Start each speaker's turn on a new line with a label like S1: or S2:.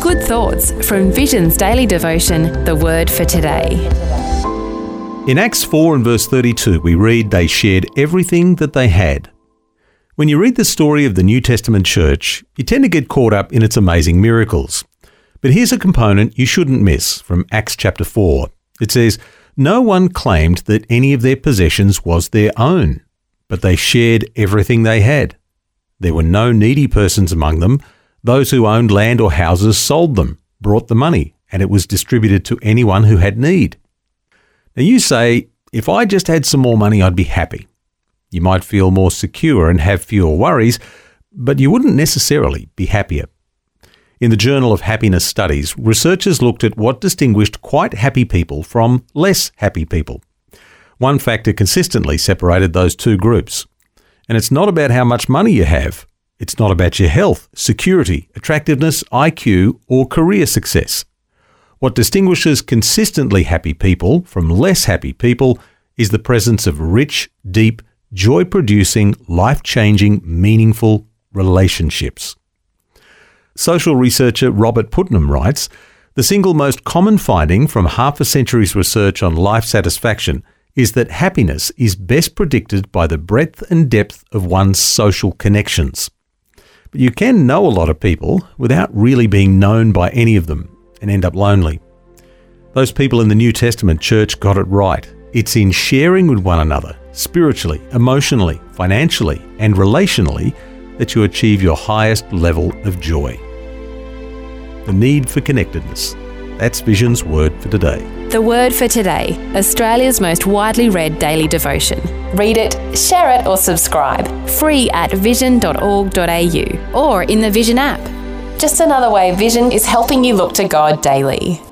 S1: Good thoughts from Vision's daily devotion, The Word for Today.
S2: In Acts 4 and verse 32, we read, "They shared everything that they had." When you read the story of the New Testament church, you tend to get caught up in its amazing miracles. But here's a component you shouldn't miss from Acts chapter 4. It says, "No one claimed that any of their possessions was their own, but they shared everything they had. There were no needy persons among them. Those who owned land or houses sold them, brought the money, and it was distributed to anyone who had need." Now you say, if I just had some more money, I'd be happy. You might feel more secure and have fewer worries, but you wouldn't necessarily be happier. In the Journal of Happiness Studies, researchers looked at what distinguished quite happy people from less happy people. One factor consistently separated those two groups. And it's not about how much money you have. It's not about your health, security, attractiveness, IQ, or career success. What distinguishes consistently happy people from less happy people is the presence of rich, deep, joy-producing, life-changing, meaningful relationships. Social researcher Robert Putnam writes, "The single most common finding from half a century's research on life satisfaction is that happiness is best predicted by the breadth and depth of one's social connections." But you can know a lot of people without really being known by any of them and end up lonely. Those people in the New Testament church got it right. It's in sharing with one another, spiritually, emotionally, financially, and relationally, that you achieve your highest level of joy. The need for connectedness. That's Vision's Word for Today.
S1: The Word for Today, Australia's most widely read daily devotion. Read it, share it or subscribe. Free at vision.org.au or in the Vision app. Just another way Vision is helping you look to God daily.